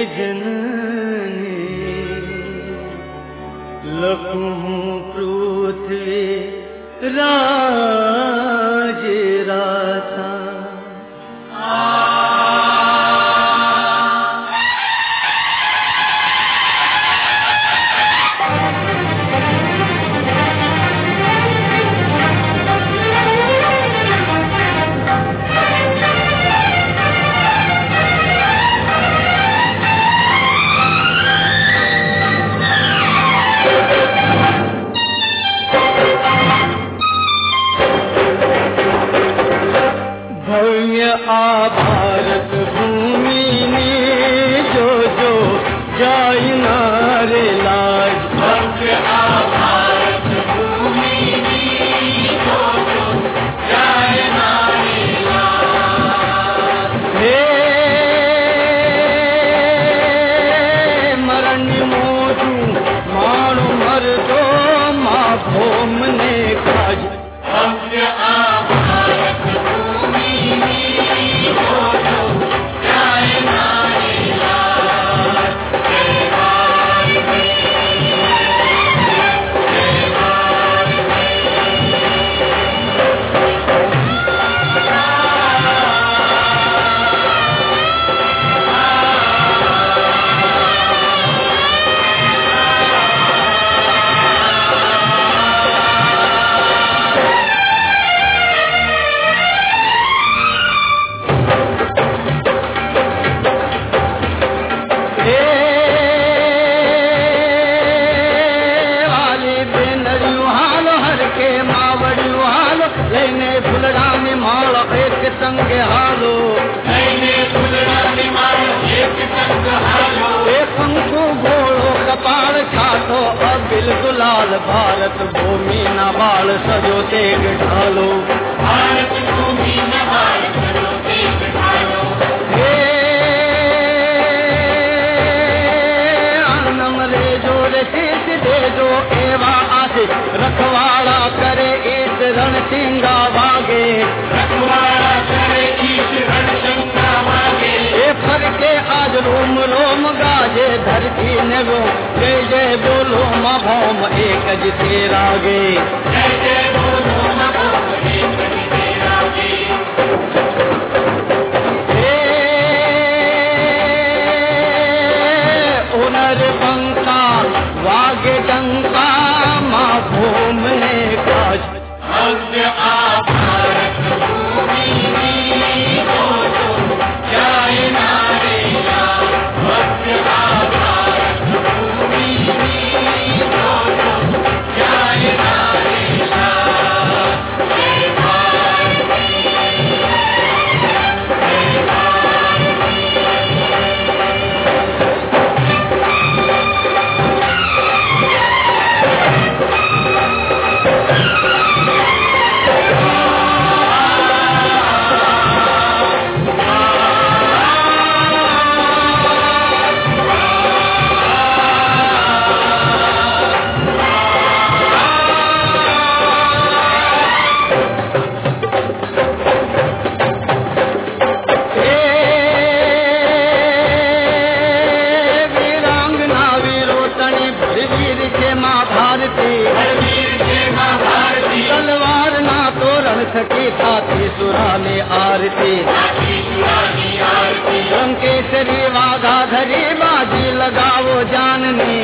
जननी लखूं पृथ्वी राज राथा भारत भूमि ने जो जो जाय नारे लाज भव्य भारत भूमि ने जो जो जाय नारे लाज हे मरण मोजू मानो मर दो माँ भोम ने काज भव्य भारत भूमि ने संगे हालो पंखो घोड़ो कपाल छातो अबिल दुलाल भारत भूमि न बाल सजो तेग ढालो भारत भूमि न बाल सजो तेग ढालो हे आनम ले जो शीश दे जो एवा आसे रखवाड़ा करे इस रण सिंगा भागे रखवाड़ा फर के आज रोम रोम गाजे धरती ने वो जय जय बोलो माँ भौम एक जिसे रागे जय जय बोलो माँ भौम एक जिसे रागे हे उनर बंका वागे डंका माँ भौम ने काज भव्य भारत भूमि सके साथी सुराने आरती रंकेश्वरी वाघा धरी बाजी लगाओ जाननी